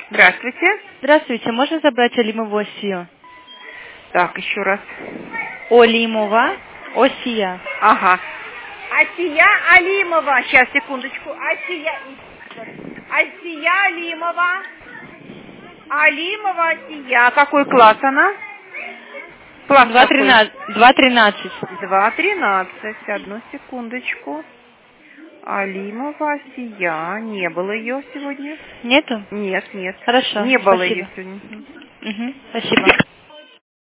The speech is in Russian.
Здравствуйте. Здравствуйте, можно забрать Алимову Осию? Так, еще раз. Алимова Осия. Ага. Асия Алимова. Сейчас, секундочку. Асия Алимова. Алимова Асия. Какой класс она? Класс 2.13. 2.13. Одну секундочку. Алимова Асия. Не было ее сегодня? Нету? Нет. Хорошо. Не было Спасибо. ее сегодня. Спасибо.